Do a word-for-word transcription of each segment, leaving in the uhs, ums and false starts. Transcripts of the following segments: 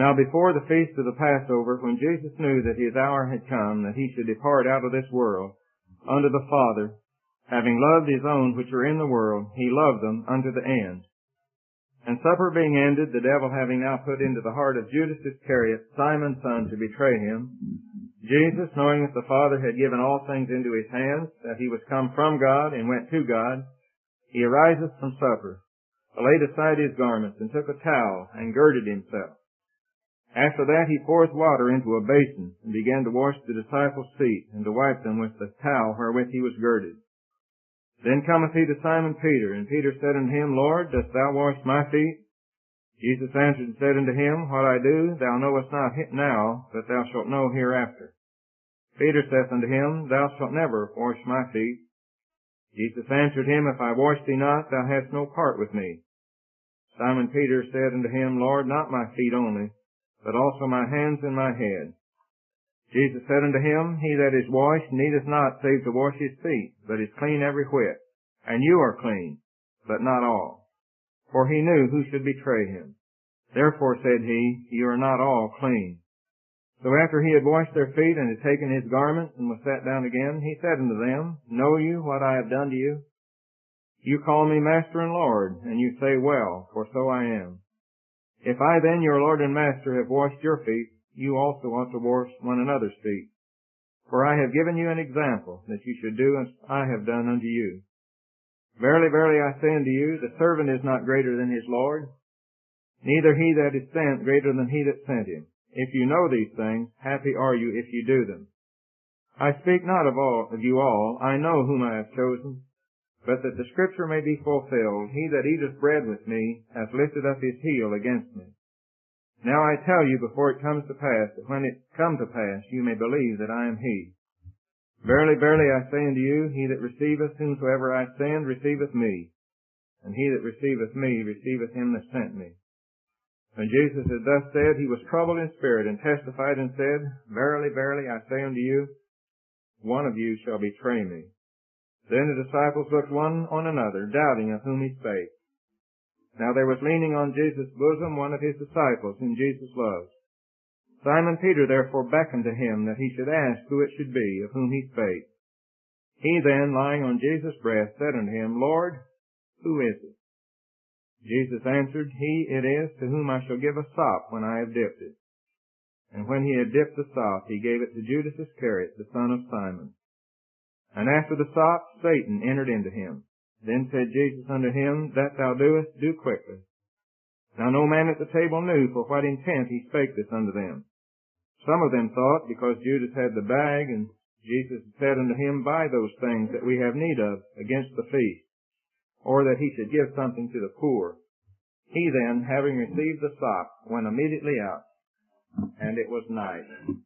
Now before the feast of the Passover, when Jesus knew that his hour had come, that he should depart out of this world unto the Father, having loved his own which are in the world, he loved them unto the end. And supper being ended, the devil having now put into the heart of Judas Iscariot, Simon's son, to betray him, Jesus, knowing that the Father had given all things into his hands, that he was come from God and went to God, he ariseth from supper, laid aside his garments, and took a towel, and girded himself. After that he poureth water into a basin, and began to wash the disciples' feet, and to wipe them with the towel wherewith he was girded. Then cometh he to Simon Peter, and Peter said unto him, Lord, dost thou wash my feet? Jesus answered and said unto him, What I do thou knowest not now, but thou shalt know hereafter. Peter saith unto him, Thou shalt never wash my feet. Jesus answered him, If I wash thee not, thou hast no part with me. Simon Peter said unto him, Lord, not my feet only, but also my hands and my head. Jesus said unto him, He that is washed needeth not save to wash his feet, but is clean every whit. And you are clean, but not all. For he knew who should betray him. Therefore said he, You are not all clean. So after he had washed their feet, and had taken his garments, and was sat down again, he said unto them, Know you what I have done to you? You call me Master and Lord, and you say, Well, for so I am. If I then, your Lord and Master, have washed your feet, you also ought to wash one another's feet. For I have given you an example, that you should do as I have done unto you. Verily, verily, I say unto you, the servant is not greater than his Lord, neither he that is sent greater than he that sent him. If you know these things, happy are you if you do them. I speak not of all of you all, I know whom I have chosen, but that the scripture may be fulfilled, He that eateth bread with me hath lifted up his heel against me. Now I tell you before it comes to pass, that when it come to pass, you may believe that I am he. Verily, verily, I say unto you, he that receiveth whomsoever I send receiveth me, and he that receiveth me receiveth him that sent me. When Jesus had thus said, he was troubled in spirit, and testified and said, Verily, verily, I say unto you, one of you shall betray me. Then the disciples looked one on another, doubting of whom he spake. Now there was leaning on Jesus' bosom one of his disciples, whom Jesus loved. Simon Peter therefore beckoned to him that he should ask who it should be, of whom he spake. He then, lying on Jesus' breast, said unto him, Lord, who is it? Jesus answered, He it is to whom I shall give a sop when I have dipped it. And when he had dipped the sop, he gave it to Judas Iscariot, the son of Simon. And after the sop, Satan entered into him. Then said Jesus unto him, That thou doest, do quickly. Now no man at the table knew for what intent he spake this unto them. Some of them thought, because Judas had the bag, and Jesus said unto him, Buy those things that we have need of against the feast, or that he should give something to the poor. He then, having received the sop, went immediately out, and it was night.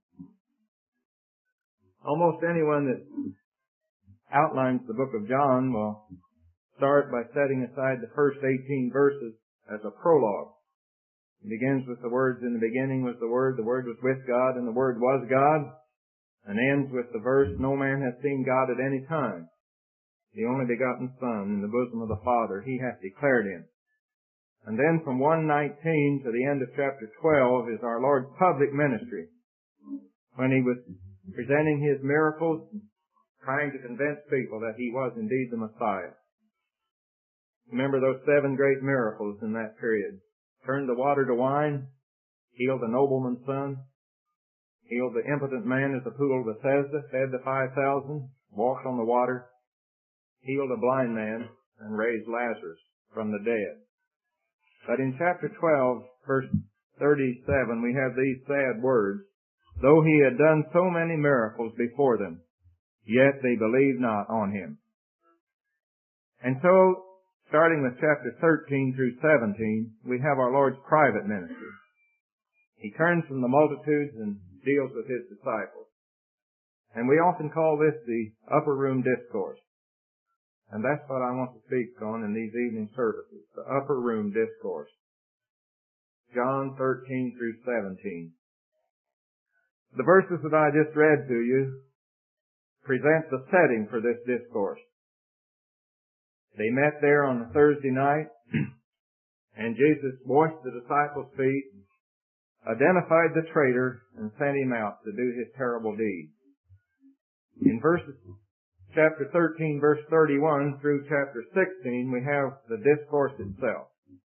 Almost anyone that outlines the book of John will start by setting aside the first eighteen verses as a prologue. It begins with the words, In the beginning was the Word, the Word was with God, and the Word was God, and ends with the verse, No man hath seen God at any time. The only begotten Son in the bosom of the Father, He hath declared Him. And then from one nineteen to the end of chapter twelve is our Lord's public ministry, when He was presenting His miracles, trying to convince people that He was indeed the Messiah. Remember those seven great miracles in that period. Turned the water to wine, healed the nobleman's son, healed the impotent man at the pool of Bethesda, fed the five thousand, walked on the water, healed a blind man, and raised Lazarus from the dead. But in chapter twelve, verse thirty-seven, we have these sad words, Though he had done so many miracles before them, yet they believed not on him. And so, starting with chapter thirteen through seventeen, we have our Lord's private ministry. He turns from the multitudes and deals with His disciples. And we often call this the upper room discourse. And that's what I want to speak on in these evening services, the upper room discourse. John thirteen through seventeen. The verses that I just read to you present the setting for this discourse. They met there on a Thursday night, and Jesus washed the disciples' feet, identified the traitor and sent him out to do his terrible deed. In verses, chapter thirteen, verse thirty-one through chapter sixteen, we have the discourse itself.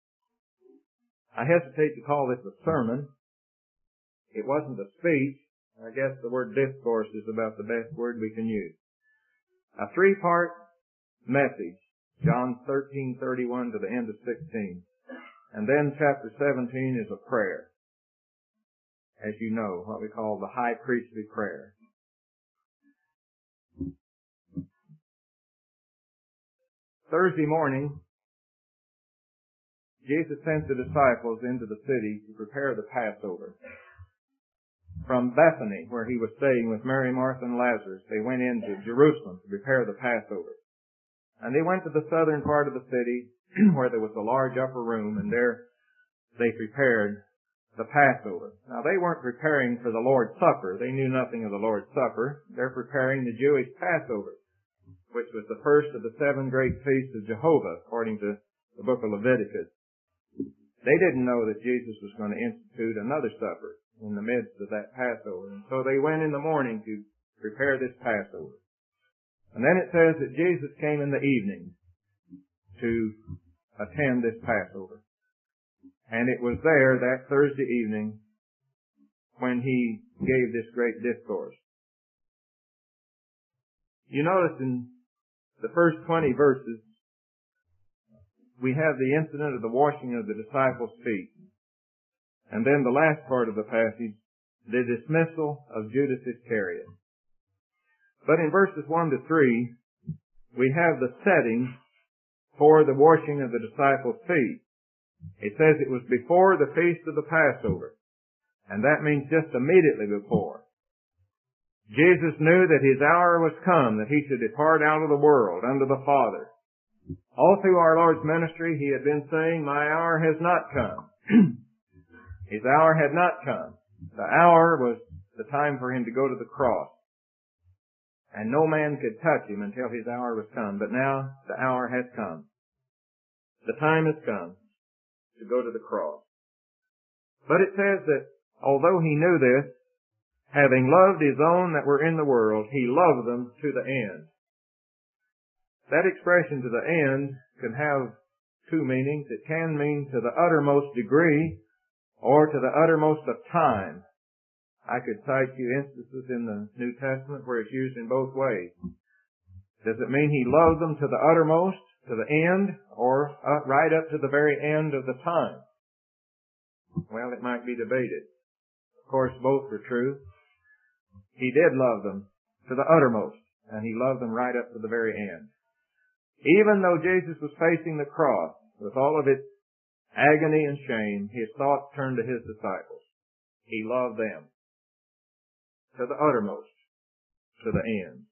I hesitate to call this a sermon. It wasn't a speech. I guess the word discourse is about the best word we can use. A three-part message, John thirteen thirty-one to the end of sixteen. And then chapter seventeen is a prayer. As you know, what we call the high priestly prayer. Thursday morning, Jesus sent the disciples into the city to prepare the Passover. From Bethany, where he was staying with Mary, Martha, and Lazarus, they went into Jerusalem to prepare the Passover. And they went to the southern part of the city, where there was a large upper room, and there they prepared the Passover. Now, they weren't preparing for the Lord's Supper. They knew nothing of the Lord's Supper. They're preparing the Jewish Passover, which was the first of the seven great feasts of Jehovah, according to the book of Leviticus. They didn't know that Jesus was going to institute another supper in the midst of that Passover. And so they went in the morning to prepare this Passover. And then it says that Jesus came in the evening to attend this Passover. And it was there that Thursday evening when he gave this great discourse. You notice in the first twenty verses, we have the incident of the washing of the disciples' feet. And then the last part of the passage, the dismissal of Judas Iscariot. But in verses one to three, we have the setting for the washing of the disciples' feet. It says it was before the feast of the Passover. And that means just immediately before. Jesus knew that his hour was come, that he should depart out of the world unto the Father. All through our Lord's ministry, he had been saying, my hour has not come. His hour had not come. The hour was the time for him to go to the cross. And no man could touch him until his hour was come. But now the hour has come. The time has come to go to the cross. But it says that although he knew this, having loved his own that were in the world, he loved them to the end. That expression, to the end, can have two meanings. It can mean to the uttermost degree or to the uttermost of time. I could cite you instances in the New Testament where it's used in both ways. Does it mean he loved them to the uttermost, to the end, or uh, right up to the very end of the time? Well, it might be debated. Of course, both were true. He did love them to the uttermost, and he loved them right up to the very end. Even though Jesus was facing the cross with all of its agony and shame, his thoughts turned to his disciples. He loved them to the uttermost, to the end.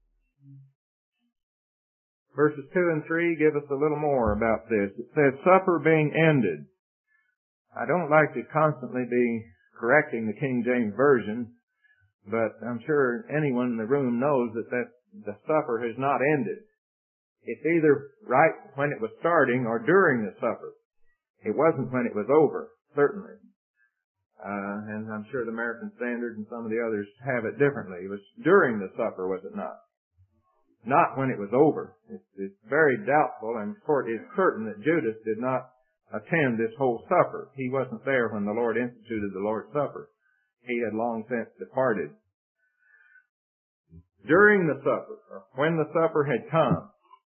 Verses two and three give us a little more about this. It says, supper being ended. I don't like to constantly be correcting the King James Version, but I'm sure anyone in the room knows that, that the supper has not ended. It's either right when it was starting or during the supper. It wasn't when it was over, certainly. Uh, and I'm sure the American Standard and some of the others have it differently. It was during the supper, was it not? Not when it was over. It's, it's very doubtful, and it's certain that Judas did not attend this whole supper. He wasn't there when the Lord instituted the Lord's Supper. He had long since departed. During the supper, or when the supper had come,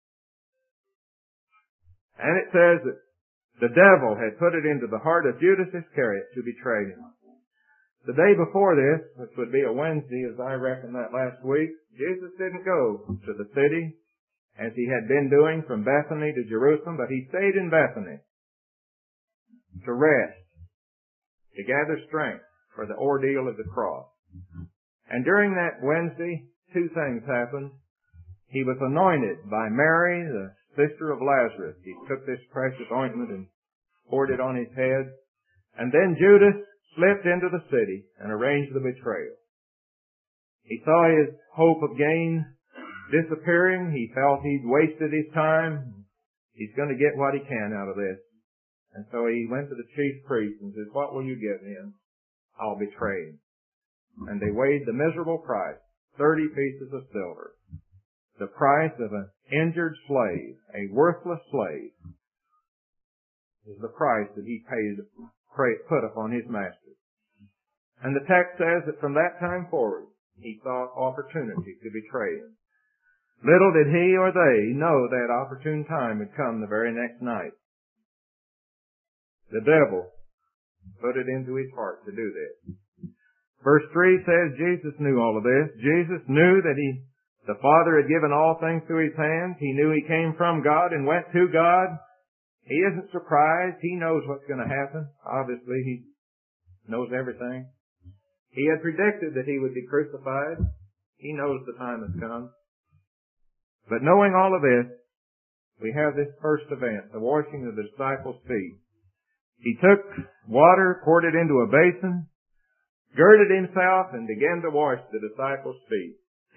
and it says that the devil had put it into the heart of Judas Iscariot to betray him. The day before this, which would be a Wednesday, as I reckon that last week, Jesus didn't go to the city as he had been doing from Bethany to Jerusalem, but he stayed in Bethany to rest, to gather strength for the ordeal of the cross. And during that Wednesday, two things happened. He was anointed by Mary, the sister of Lazarus. He took this precious ointment and poured it on his head. And then Judas slipped into the city and arranged the betrayal. He saw his hope of gain disappearing. He felt he'd wasted his time. He's going to get what he can out of this. And so he went to the chief priest and said, what will you give him? I'll betray him. And they weighed the miserable price, thirty pieces of silver. The price of an injured slave, a worthless slave, is the price that he paid, put upon his master. And the text says that from that time forward, he sought opportunity to betray him. Little did he or they know that opportune time would come the very next night. The devil put it into his heart to do this. Verse three says Jesus knew all of this. Jesus knew that he, the Father had given all things to his hands. He knew he came from God and went to God. He isn't surprised. He knows what's going to happen. Obviously, he knows everything. He had predicted that he would be crucified. He knows the time has come. But knowing all of this, we have this first event, the washing of the disciples' feet. He took water, poured it into a basin, girded himself, and began to wash the disciples' feet.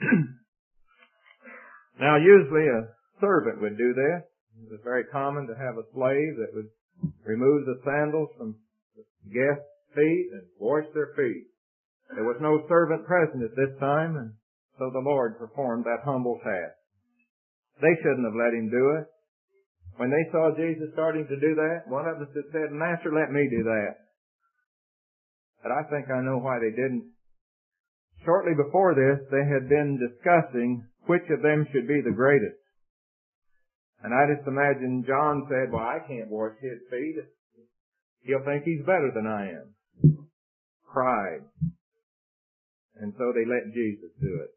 Now, usually a servant would do this. It was very common to have a slave that would remove the sandals from the guests' feet and wash their feet. There was no servant present at this time, and so the Lord performed that humble task. They shouldn't have let him do it. When they saw Jesus starting to do that, one of them said, "Master, let me do that." But I think I know why they didn't. Shortly before this, they had been discussing which of them should be the greatest. And I just imagine John said, "Well, I can't wash his feet. He'll think he's better than I am." Pride. And so they let Jesus do it.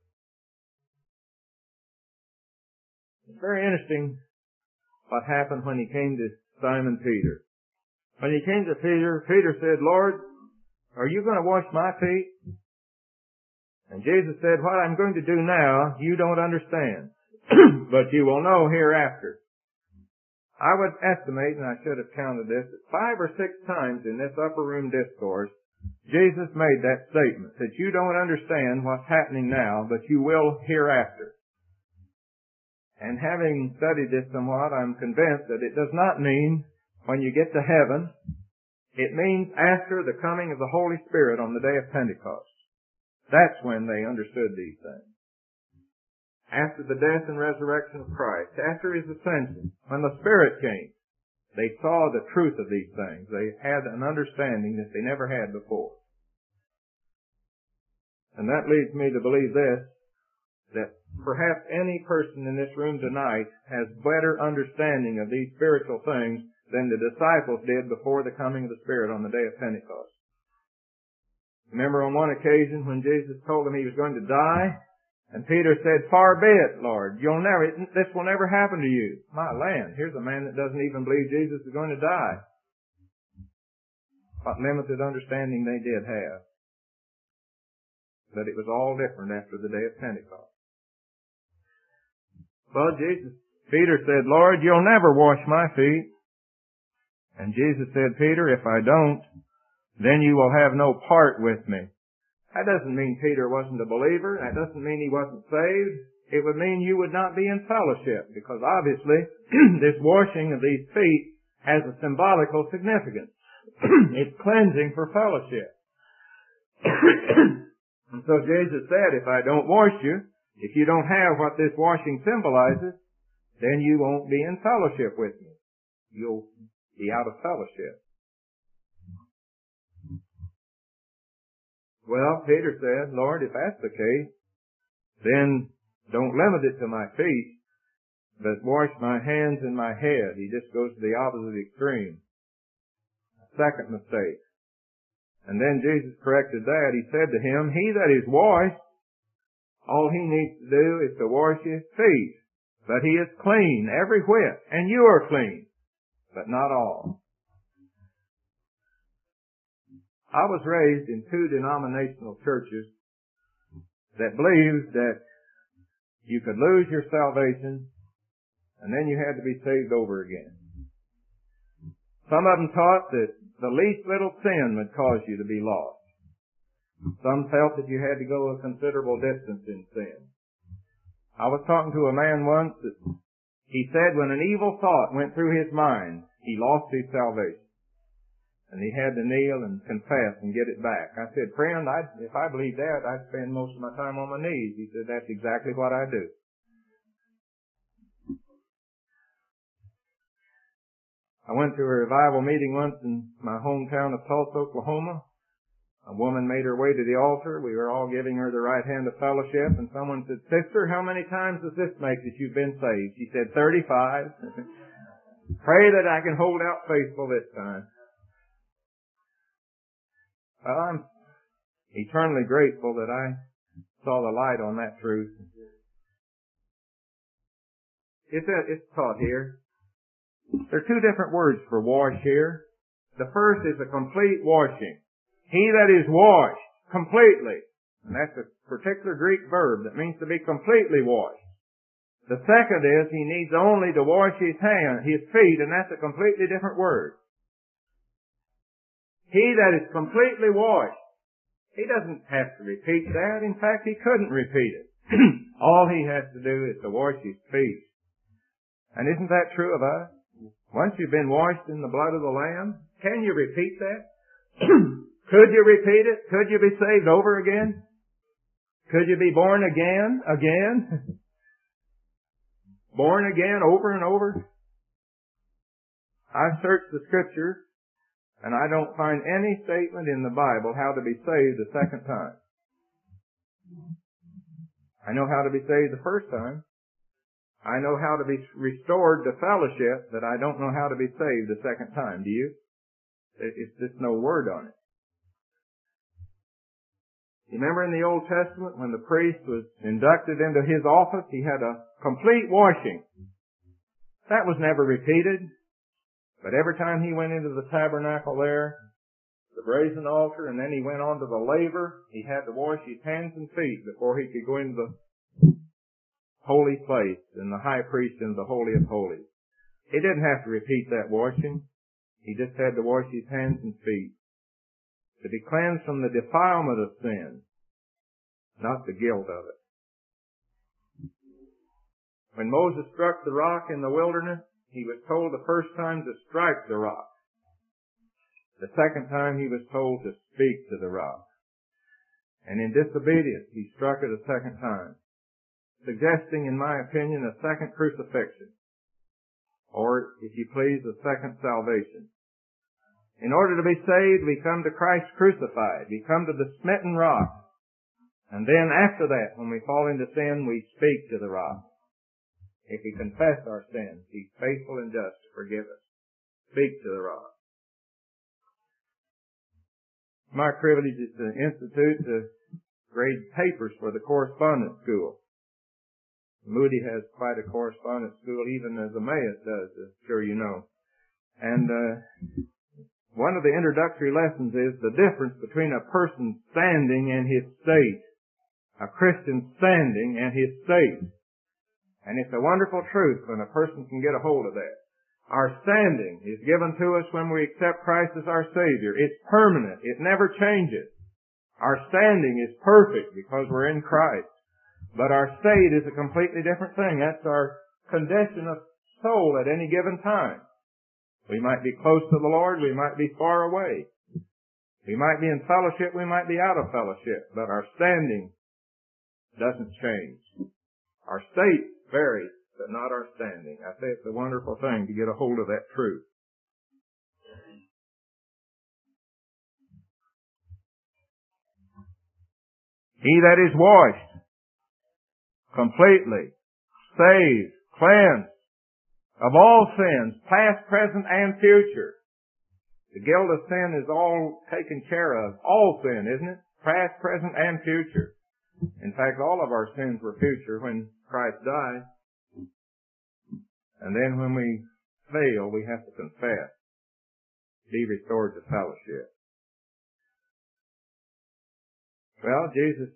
It's very interesting what happened when he came to Simon Peter. When he came to Peter, Peter said, "Lord, are you going to wash my feet?" And Jesus said, "What I'm going to do now, you don't understand, but you will know hereafter." I would estimate, and I should have counted this, that five or six times in this upper room discourse, Jesus made that statement, that you don't understand what's happening now, but you will hereafter. And having studied this somewhat, I'm convinced that it does not mean when you get to heaven. It means after the coming of the Holy Spirit on the day of Pentecost. That's when they understood these things. After the death and resurrection of Christ, after His ascension, when the Spirit came, they saw the truth of these things. They had an understanding that they never had before. And that leads me to believe this, that perhaps any person in this room tonight has better understanding of these spiritual things than the disciples did before the coming of the Spirit on the day of Pentecost. Remember on one occasion when Jesus told them He was going to die, and Peter said, "Far be it, Lord. You'll never, this will never happen to you." My land, here's a man that doesn't even believe Jesus is going to die. What limited understanding they did have. But it was all different after the day of Pentecost. Well, Jesus, Peter said, "Lord, you'll never wash my feet." And Jesus said, "Peter, if I don't, then you will have no part with me." That doesn't mean Peter wasn't a believer. That doesn't mean he wasn't saved. It would mean you would not be in fellowship, because obviously this washing of these feet has a symbolical significance. It's cleansing for fellowship. And so Jesus said, if I don't wash you, if you don't have what this washing symbolizes, then you won't be in fellowship with me. You'll be out of fellowship. Well, Peter said, "Lord, if that's the case, then don't limit it to my feet, but wash my hands and my head." He just goes to the opposite extreme. A second mistake. And then Jesus corrected that. He said to him, "He that is washed, all he needs to do is to wash his feet. But he is clean, every whit, and you are clean, but not all." I was raised in two denominational churches that believed that you could lose your salvation and then you had to be saved over again. Some of them taught that the least little sin would cause you to be lost. Some felt that you had to go a considerable distance in sin. I was talking to a man once that he said when an evil thought went through his mind, he lost his salvation. And he had to kneel and confess and get it back. I said, friend, I'd, if I believed that, I'd spend most of my time on my knees. He said, that's exactly what I do. I went to a revival meeting once in my hometown of Tulsa, Oklahoma. A woman made her way to the altar. We were all giving her the right hand of fellowship, and someone said, Sister, how many times does this make that you've been saved? She said, thirty-five. Pray that I can hold out faithful this time. Well, I'm eternally grateful that I saw the light on that truth. It's, a, it's taught here. There are two different words for wash here. The first is a complete washing. He that is washed completely. And that's a particular Greek verb that means to be completely washed. The second is he needs only to wash his hand, his feet, and that's a completely different word. He that is completely washed. He doesn't have to repeat that. In fact, he couldn't repeat it. All he has to do is to wash his feet. And isn't that true of us? Once you've been washed in the blood of the Lamb, can you repeat that? Could you repeat it? Could you be saved over again? Could you be born again, again? Born again over and over? I've searched the Scriptures, and I don't find any statement in the Bible how to be saved the second time. I know how to be saved the first time. I know how to be restored to fellowship, but I don't know how to be saved the second time. Do you? It's just no word on it. You remember in the Old Testament when the priest was inducted into his office, he had a complete washing. That was never repeated. But every time he went into the tabernacle there, the brazen altar, and then he went on to the laver, he had to wash his hands and feet before he could go into the holy place and the high priest into the Holy of Holies. He didn't have to repeat that washing. He just had to wash his hands and feet to be cleansed from the defilement of sin, not the guilt of it. When Moses struck the rock in the wilderness, he was told the first time to strike the rock. The second time he was told to speak to the rock. And in disobedience, he struck it a second time, suggesting, in my opinion, a second crucifixion, or, if you please, a second salvation. In order to be saved, we come to Christ crucified. We come to the smitten rock. And then after that, when we fall into sin, we speak to the rock. If we confess our sins, He's faithful and just to forgive us. Speak to the rock. My privilege is to institute to grade papers for the correspondence school. Moody has quite a correspondence school, even as Emmaus does, as sure you know. And uh, one of the introductory lessons is the difference between a person standing and his state. A Christian standing and his state. And it's a wonderful truth when a person can get a hold of that. Our standing is given to us when we accept Christ as our Savior. It's permanent. It never changes. Our standing is perfect because we're in Christ. But our state is a completely different thing. That's our condition of soul at any given time. We might be close to the Lord. We might be far away. We might be in fellowship. We might be out of fellowship. But our standing doesn't change. Our state varies, but not our standing. I say it's a wonderful thing to get a hold of that truth. He that is washed completely, saved, cleansed of all sins, past, present, and future. The guilt of sin is all taken care of. All sin, isn't it? Past, present, and future. In fact, all of our sins were future when Christ died. And then when we fail, we have to confess, be restored to fellowship. Well, Jesus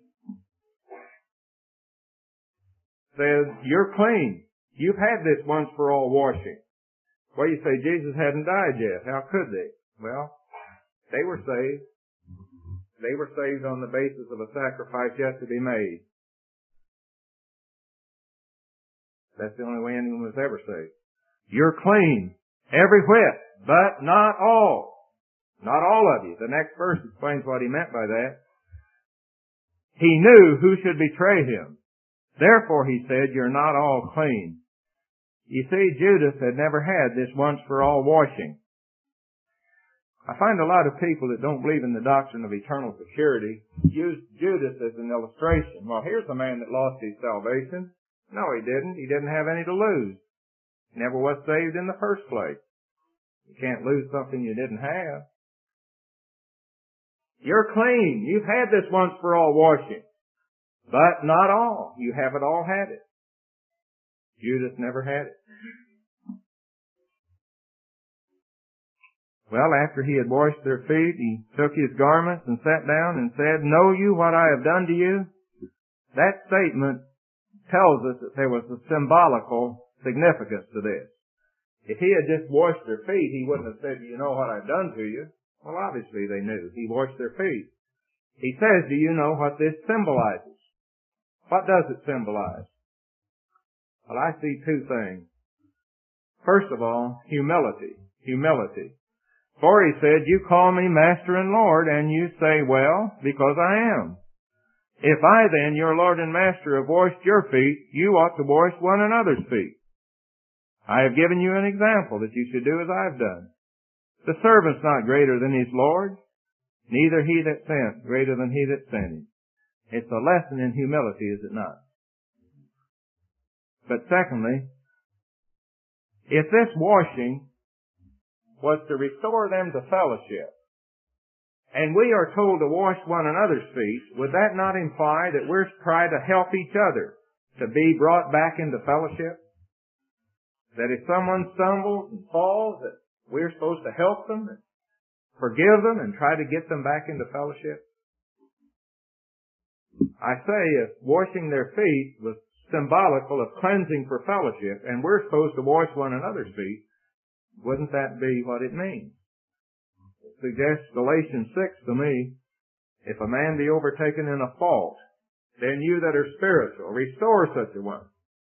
says, you're clean. You've had this once for all washing. Well, you say Jesus hadn't died yet. How could they? Well, they were saved. They were saved on the basis of a sacrifice yet to be made. That's the only way anyone was ever saved. You're clean, every whit, but not all. Not all of you. The next verse explains what he meant by that. He knew who should betray him. Therefore, he said, you're not all clean. You see, Judas had never had this once-for-all washing. I find a lot of people that don't believe in the doctrine of eternal security use Judas as an illustration. Well, here's a man that lost his salvation. No, he didn't. He didn't have any to lose. He never was saved in the first place. You can't lose something you didn't have. You're clean. You've had this once-for-all washing. But not all. You haven't all had it. Judas never had it. Well, after he had washed their feet, he took his garments and sat down and said, know you what I have done to you? That statement tells us that there was a symbolical significance to this. If he had just washed their feet, he wouldn't have said, you know what I've done to you? Well, obviously they knew. He washed their feet. He says, do you know what this symbolizes? What does it symbolize? Well, I see two things. First of all, humility. Humility. For he said, you call me Master and Lord, and you say, well, because I am. If I then, your Lord and Master, have washed your feet, you ought to wash one another's feet. I have given you an example that you should do as I've done. The servant's not greater than his Lord, neither he that sent greater than he that sent him. It's a lesson in humility, is it not? But secondly, if this washing was to restore them to fellowship, and we are told to wash one another's feet, would that not imply that we're trying to help each other to be brought back into fellowship? That if someone stumbles and falls, that we're supposed to help them and forgive them and try to get them back into fellowship? I say if washing their feet was symbolical of cleansing for fellowship, and we're supposed to wash one another's feet, wouldn't that be what it means? It suggests Galatians six to me, if a man be overtaken in a fault, then you that are spiritual, restore such a one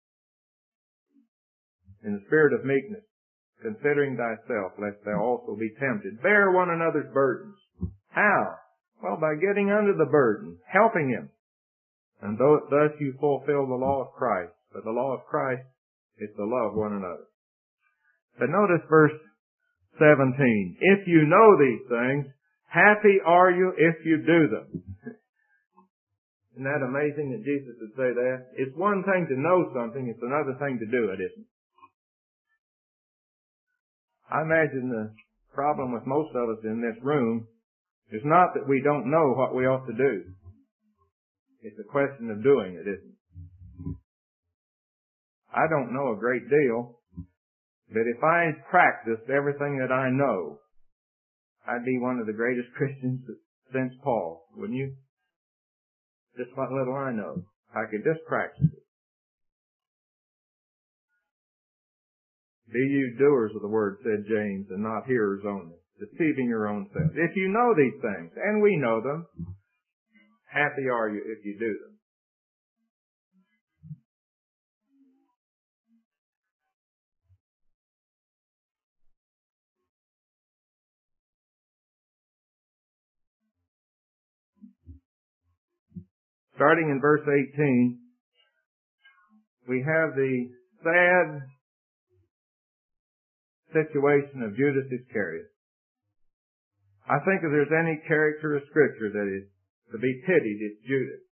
in the spirit of meekness, considering thyself, lest thou also be tempted. Bear one another's burdens. How? Well, by getting under the burden, helping him. And thus you fulfill the law of Christ. But the law of Christ is to love one another. But notice verse seventeen. If you know these things, happy are you if you do them. Isn't that amazing that Jesus would say that? It's one thing to know something, it's another thing to do it, isn't it? I imagine the problem with most of us in this room is not that we don't know what we ought to do. It's a question of doing it, isn't it? I don't know a great deal, but if I practiced everything that I know, I'd be one of the greatest Christians since Paul, wouldn't you? Just what little I know. I could just practice it. Be you doers of the word, said James, and not hearers only, deceiving your own self. If you know these things, and we know them, happy are you if you do them. Starting in verse eighteen, we have the sad situation of Judas Iscariot. I think if there's any character of Scripture that is to be pitied, it's Judas.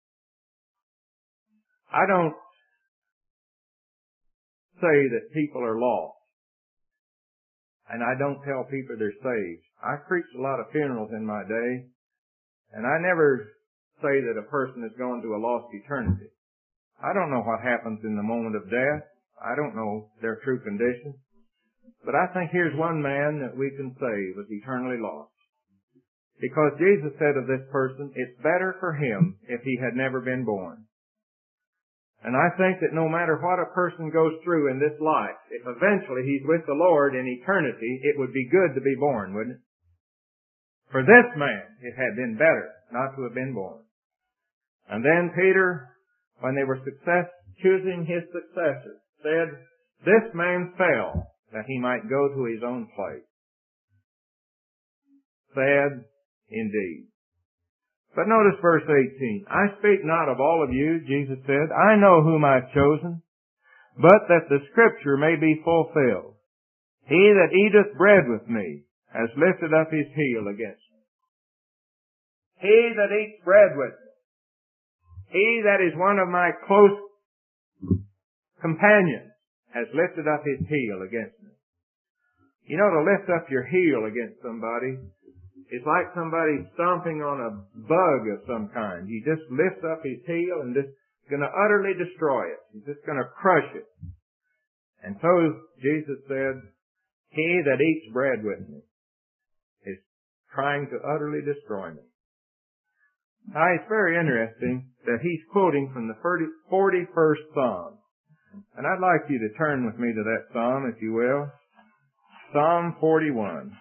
I don't say that people are lost, and I don't tell people they're saved. I preached a lot of funerals in my day, and I never say that a person is going to a lost eternity. I don't know what happens in the moment of death. I don't know their true condition. But I think here's one man that we can say was eternally lost. Because Jesus said of this person, it's better for him if he had never been born. And I think that no matter what a person goes through in this life, if eventually he's with the Lord in eternity, it would be good to be born, wouldn't it? For this man, it had been better not to have been born. And then Peter, when they were success, choosing his successor, said, this man fell that he might go to his own place. sad indeed. But notice verse eighteen. I speak not of all of you, Jesus said. I know whom I've chosen, but that the scripture may be fulfilled. He that eateth bread with me has lifted up his heel against me. He that eats bread with me. He that is one of my close companions has lifted up his heel against me. You know, to lift up your heel against somebody is like somebody stomping on a bug of some kind. He just lifts up his heel and just going to utterly destroy it. He's just going to crush it. And so Jesus said, he that eats bread with me is trying to utterly destroy me. Now, it's very interesting that he's quoting from the forty-first Psalm. And I'd like you to turn with me to that Psalm, if you will. Psalm forty-one.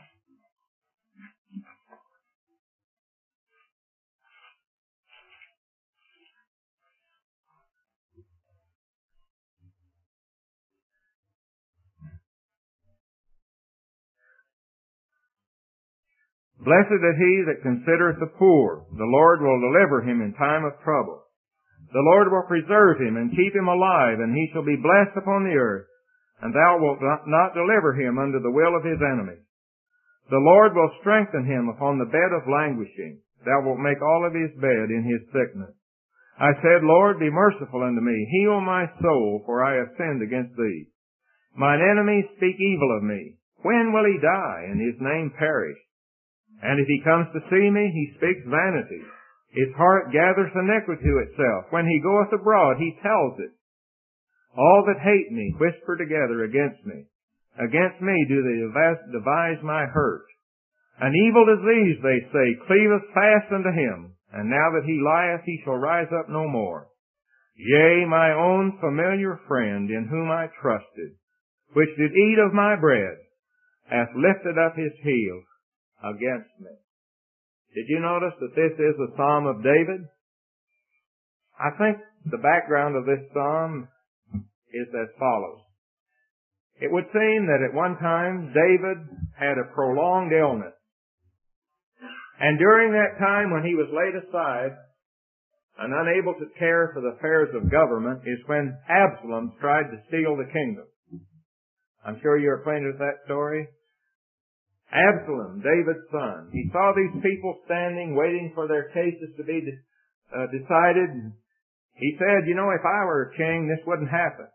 Blessed is he that considereth the poor. The Lord will deliver him in time of trouble. The Lord will preserve him and keep him alive, and he shall be blessed upon the earth, and thou wilt not deliver him unto the will of his enemies. The Lord will strengthen him upon the bed of languishing. Thou wilt make all of his bed in his sickness. I said, Lord, be merciful unto me. Heal my soul, for I have sinned against thee. Mine enemies speak evil of me. When will he die, and his name perish? And if he comes to see me, he speaks vanity. His heart gathers iniquity to itself. When he goeth abroad, he tells it. All that hate me whisper together against me. Against me do they devise my hurt. An evil disease, they say, cleaveth fast unto him. And now that he lieth, he shall rise up no more. Yea, my own familiar friend, in whom I trusted, which did eat of my bread, hath lifted up his heel against me. Did you notice that this is a Psalm of David? I think the background of this Psalm is as follows. It would seem that at one time David had a prolonged illness. And during that time when he was laid aside and unable to care for the affairs of government is when Absalom tried to steal the kingdom. I'm sure you're acquainted with that story. Absalom, David's son, he saw these people standing waiting for their cases to be uh, decided. He said, you know, if I were a king, this wouldn't happen.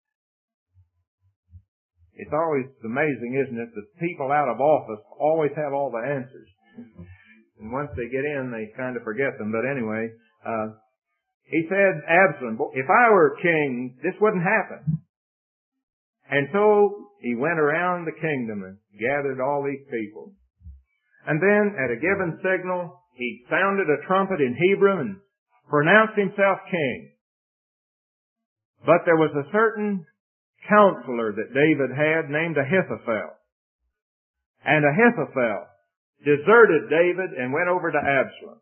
It's always amazing, isn't it, that people out of office always have all the answers. And once they get in, they kind of forget them. But anyway, uh, he said, Absalom, if I were a king, this wouldn't happen. And so he went around the kingdom and gathered all these people. And then, at a given signal, he sounded a trumpet in Hebrew and pronounced himself king. But there was a certain counselor that David had named Ahithophel. And Ahithophel deserted David and went over to Absalom.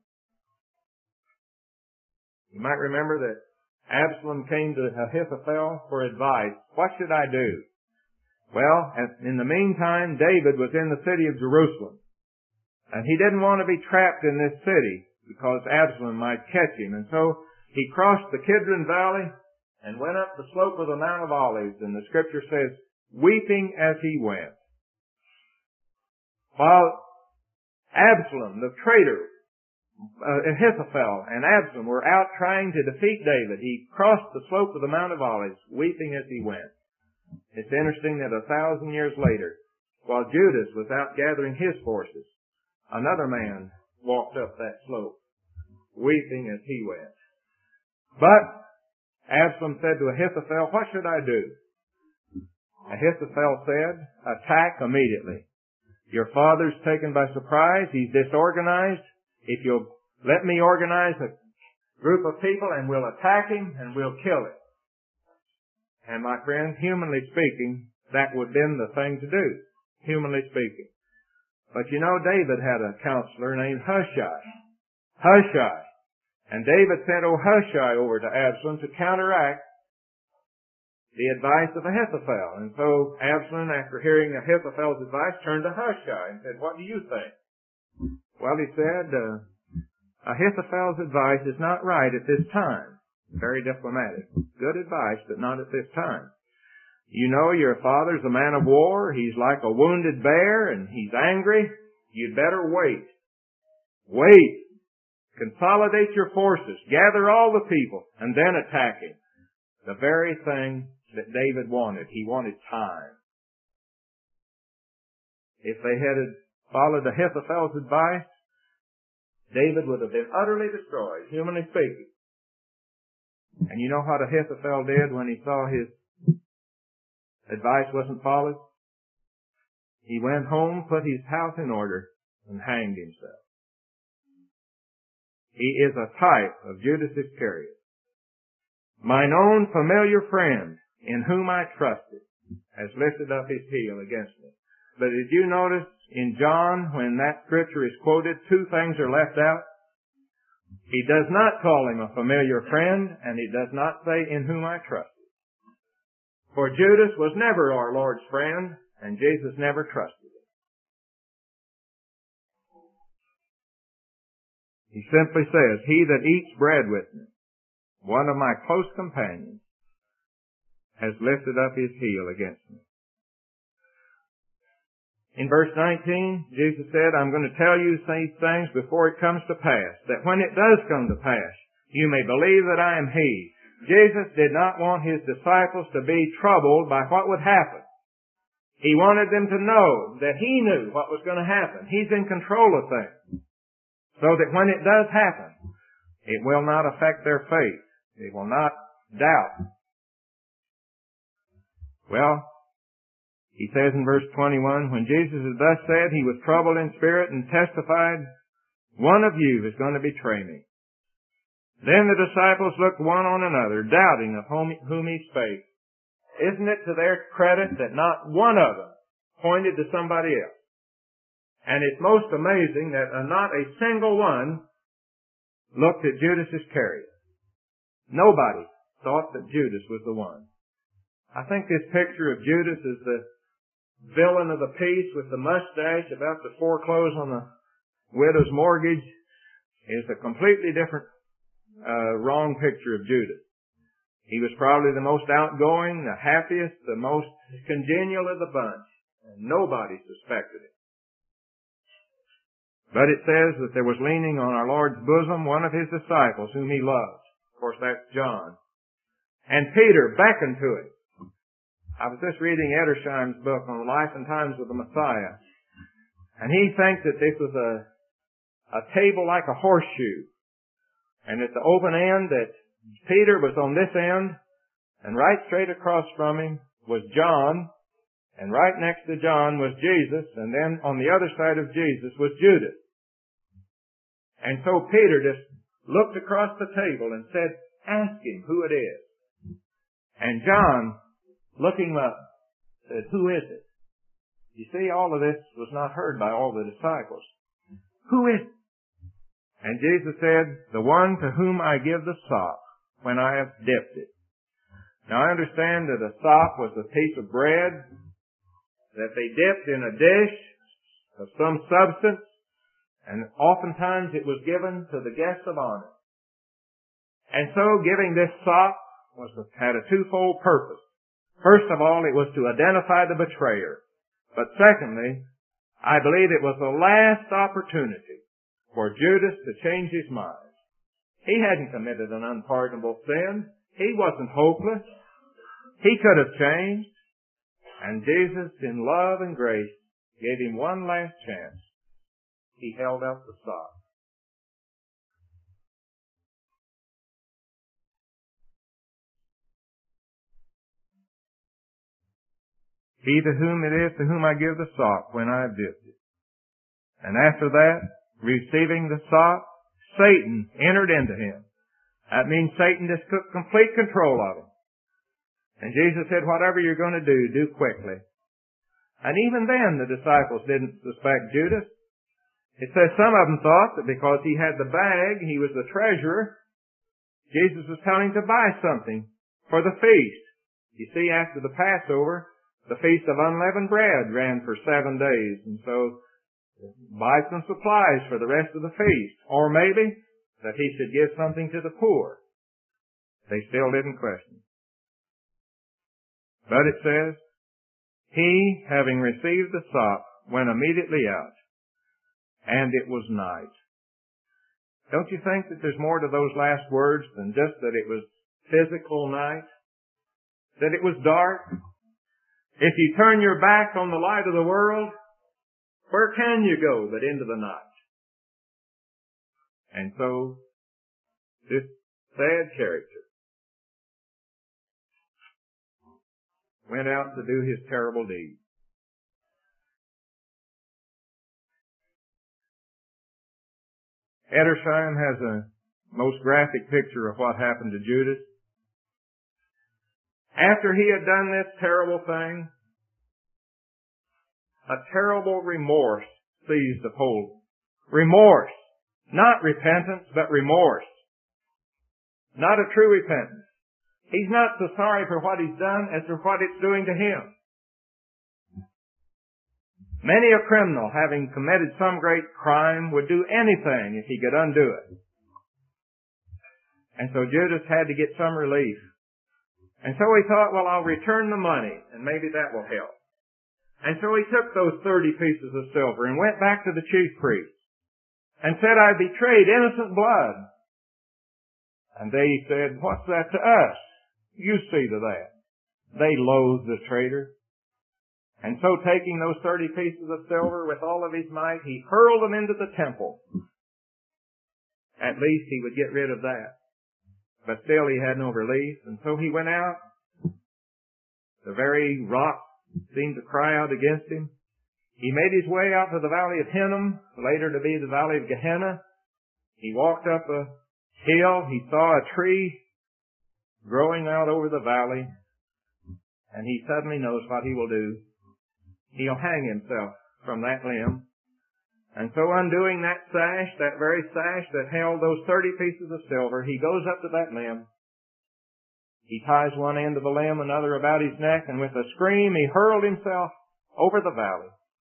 You might remember that Absalom came to Ahithophel for advice. What should I do? Well, in the meantime, David was in the city of Jerusalem. And he didn't want to be trapped in this city because Absalom might catch him. And so he crossed the Kidron Valley and went up the slope of the Mount of Olives. And the scripture says, weeping as he went. While Absalom, the traitor, uh, Ahithophel and Absalom were out trying to defeat David, he crossed the slope of the Mount of Olives, weeping as he went. It's interesting that a thousand years later, while Judas was out gathering his forces, another man walked up that slope, weeping as he went. But Absalom said to Ahithophel, what should I do? Ahithophel said, attack immediately. Your father's taken by surprise. He's disorganized. If you'll let me organize a group of people and we'll attack him and we'll kill him. And my friend, humanly speaking, that would have been the thing to do, humanly speaking. But you know, David had a counselor named Hushai. Hushai. And David sent old Hushai over to Absalom to counteract the advice of Ahithophel. And so Absalom, after hearing Ahithophel's advice, turned to Hushai and said, what do you think? Well, he said, uh, Ahithophel's advice is not right at this time. Very diplomatic. Good advice, but not at this time. You know your father's a man of war. He's like a wounded bear, and he's angry. You'd better wait. Wait. Consolidate your forces. Gather all the people, and then attack him. The very thing that David wanted. He wanted time. If they had followed Ahithophel's advice, David would have been utterly destroyed, humanly speaking. And you know what Ahithophel did when he saw his advice wasn't followed? He went home, put his house in order, and hanged himself. He is a type of Judas Iscariot. Mine own familiar friend, in whom I trusted, has lifted up his heel against me. But did you notice in John, when that scripture is quoted, two things are left out? He does not call him a familiar friend, and he does not say, in whom I trusted. For Judas was never our Lord's friend, and Jesus never trusted him. He simply says, he that eats bread with me, one of my close companions, has lifted up his heel against me. In verse nineteen, Jesus said, I'm going to tell you these things before it comes to pass, that when it does come to pass, you may believe that I am He. Jesus did not want His disciples to be troubled by what would happen. He wanted them to know that He knew what was going to happen. He's in control of things. So that when it does happen, it will not affect their faith. They will not doubt. Well, he says in verse twenty-one, when Jesus had thus said, he was troubled in spirit and testified, one of you is going to betray me. Then the disciples looked one on another, doubting of whom, whom he spake. Isn't it to their credit that not one of them pointed to somebody else? And it's most amazing that not a single one looked at Judas Iscariot. Nobody thought that Judas was the one. I think this picture of Judas is the villain of the piece with the mustache about to foreclose on the widow's mortgage is a completely different, uh, wrong picture of Judas. He was probably the most outgoing, the happiest, the most congenial of the bunch, and nobody suspected it. But it says that there was leaning on our Lord's bosom one of his disciples whom he loved. Of course, that's John. And Peter beckoned to him. I was just reading Edersheim's book on the life and times of the Messiah. And he thinks that this was a, a table like a horseshoe. And at the open end that Peter was on this end, and right straight across from him was John, and right next to John was Jesus, and then on the other side of Jesus was Judas. And so Peter just looked across the table and said, ask him who it is. And John, looking up, said, who is it? You see, all of this was not heard by all the disciples. Who is it? And Jesus said, the one to whom I give the sop when I have dipped it. Now I understand that a sop was a piece of bread that they dipped in a dish of some substance, and oftentimes it was given to the guests of honor. And so giving this sop was had a twofold purpose. First of all, it was to identify the betrayer. But secondly, I believe it was the last opportunity for Judas to change his mind. He hadn't committed an unpardonable sin. He wasn't hopeless. He could have changed. And Jesus, in love and grace, gave him one last chance. He held out the sop. He to whom it is to whom I give the sop when I have dipped it. And after that, receiving the sop, Satan entered into him. That means Satan just took complete control of him. And Jesus said, whatever you're going to do, do quickly. And even then the disciples didn't suspect Judas. It says some of them thought that because he had the bag, he was the treasurer, Jesus was telling him to buy something for the feast. You see, after the Passover, the Feast of Unleavened Bread ran for seven days. And so buy some supplies for the rest of the feast, or maybe that he should give something to the poor. They still didn't question. But it says, he, having received the sop, went immediately out, and it was night. Don't you think that there's more to those last words than just that it was physical night? That it was dark? If you turn your back on the light of the world, where can you go but into the night? And so, this sad character went out to do his terrible deed. Edersheim has a most graphic picture of what happened to Judas. After he had done this terrible thing, a terrible remorse seized upon him. Remorse. Not repentance, but remorse. Not a true repentance. He's not so sorry for what he's done as for what it's doing to him. Many a criminal, having committed some great crime, would do anything if he could undo it. And so Judas had to get some relief. And so he thought, well, I'll return the money, and maybe that will help. And so he took those thirty pieces of silver and went back to the chief priests and said, I betrayed innocent blood. And they said, what's that to us? You see to that. They loathed the traitor. And so taking those thirty pieces of silver with all of his might, he hurled them into the temple. At least he would get rid of that. But still he had no relief, and so he went out. The very rock seemed to cry out against him. He made his way out to the valley of Hinnom, later to be the valley of Gehenna. He walked up a hill. He saw a tree growing out over the valley, and he suddenly knows what he will do. He'll hang himself from that limb. And so undoing that sash, that very sash that held those thirty pieces of silver, he goes up to that limb. He ties one end of the limb, another about his neck, and with a scream he hurled himself over the valley.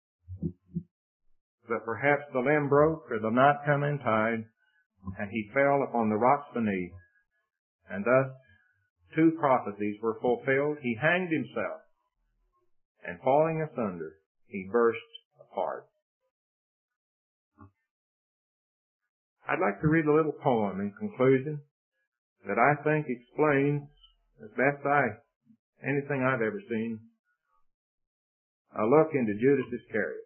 But perhaps the limb broke or the knot come in tied, and he fell upon the rocks beneath. And thus two prophecies were fulfilled. He hanged himself, and falling asunder, he burst apart. I'd like to read a little poem in conclusion that I think explains, as best I, anything I've ever seen, a look into Judas Iscariot.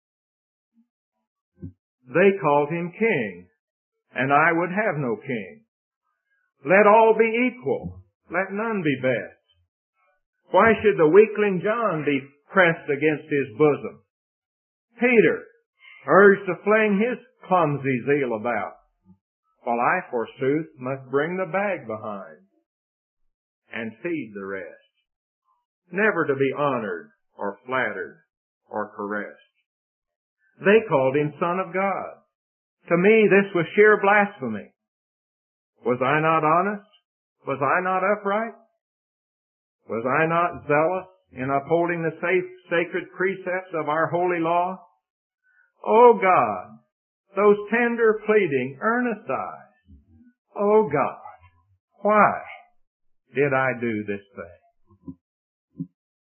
They called him king, and I would have no king. Let all be equal, let none be best. Why should the weakling John be pressed against his bosom? Peter urged to fling his clumsy zeal about, while I, forsooth, must bring the bag behind and feed the rest, never to be honored or flattered or caressed. They called him Son of God. To me, this was sheer blasphemy. Was I not honest? Was I not upright? Was I not zealous in upholding the safe, sacred precepts of our holy law? O God, those tender, pleading, earnest eyes. O God, why did I do this thing?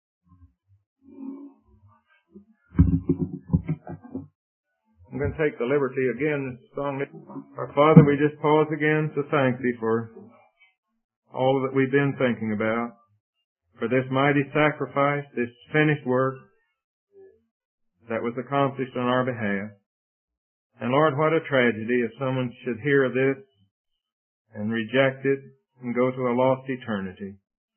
I'm going to take the liberty again, this song. Our Father, we just pause again to thank Thee for all that we've been thinking about, for this mighty sacrifice, this finished work that was accomplished on our behalf. And Lord, what a tragedy if someone should hear of this and reject it and go to a lost eternity.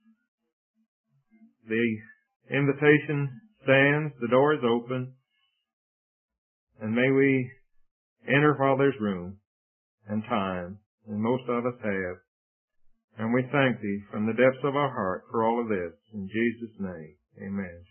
The invitation stands, the door is open, and may we enter while there's room and time, and most of us have. And we thank Thee from the depths of our heart for all of this. In Jesus' name, amen.